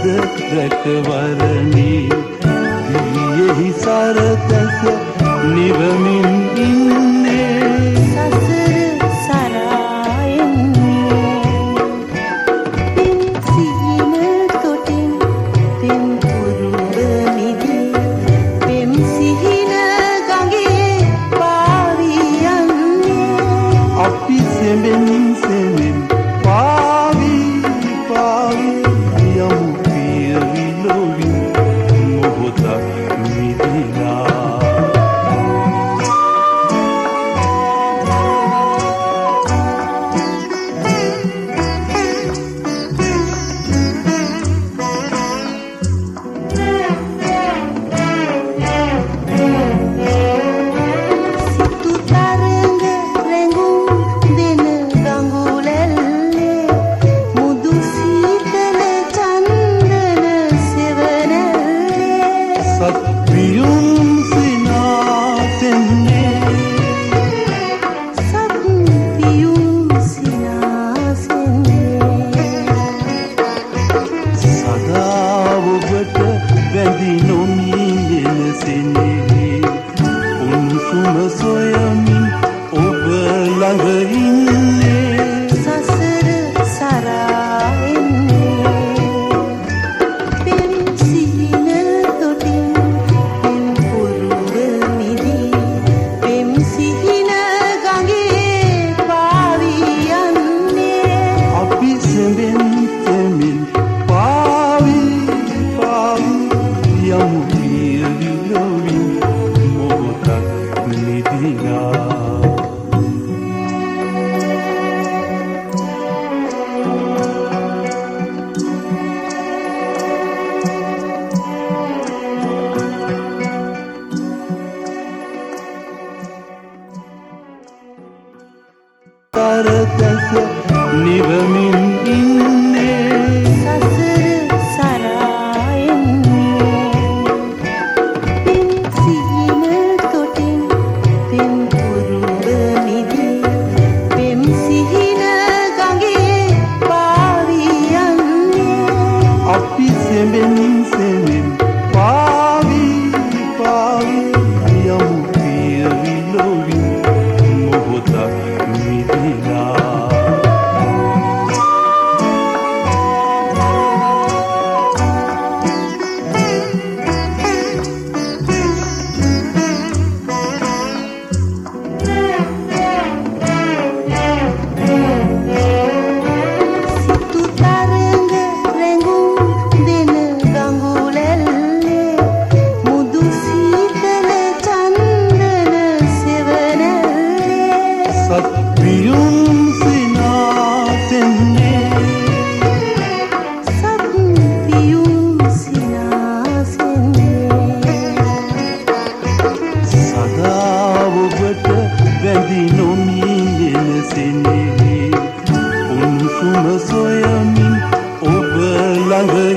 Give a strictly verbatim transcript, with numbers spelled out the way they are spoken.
රැකවරණි දිවියෙහි සරතැස නිවමින් ඉන්නේ සසර සරායන්නේ පින් සීන තොටින් පින් පුරුව මිදී පෙම් සිහින ගඟේ පාවී යන්නේ අපි සෙමෙන් සෙමෙන් පාවී පාවී යමු පිය විලෝවින් මොහොතක් මිදිලා සොයමින් ඔබ ළඟ ඉන්නේ සසර සරායන්නේ පෙම් සිහින තොටින් පෙම් පුරුව මිදී පෙම් සිහින ගඟේ පාවී යන්නේ අපි සෙමෙන් සෙමෙන් පාවී පාවී යමු පිය විලෝවින් මොහොතක් මිදිලා සරතැස නිවමින් ඉන්නේ සසර සරායන්නේ පින් සීන තොටින් පෙම් පුරුව මිදී පෙම් සිහින ගඟේ පාවී යන්නේ අපි සෙමෙන් සෙමෙන් පාවී පාවී යමු පිය විලෝවින් මොහොතක් මිදිලා සිතු තරංග රැඟුම් දෙන ගඟුලැල්ලේ මුදු සීතල චන්දන සෙවණැල්ලේ සත්පියුම් සිනාසෙන්නේ සත්පියුම් සිනාසෙන්නේ සදා ඔබට වැඳි නොමී එනසෙන්නේ උණුසුම සොයමින් ඔබ ළඟ